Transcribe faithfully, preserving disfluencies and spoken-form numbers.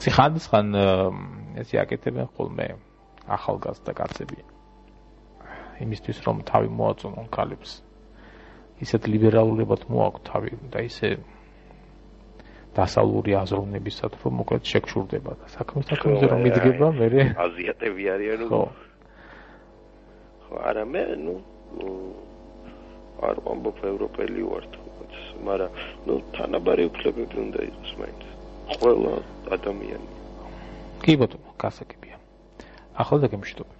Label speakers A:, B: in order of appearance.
A: ისი ხანდისხან ესე აკეთებენ ხოლმე ახალგაზრდა კაცები იმისთვის რომ თავი მოაწონონ ქალებს ისეთ ლიბერალურებად მოაქვს თავი და ისე დასავლური აზროვნებისად რომ მოკლედ შეგშურდება და საქმე საქმეზე რომ მიდგება მე
B: აზიატები არიან
A: ხო
B: ხო არა მე ნუ არ ვამბობ ევროპელი ვარ თუმცა მაგრამ ნუ თანაბარი უფლებები უნდა იყოს მაინც ყველა ადამიანი
A: კი ბატონო გასაგებია ახლა და გემშვიდობებით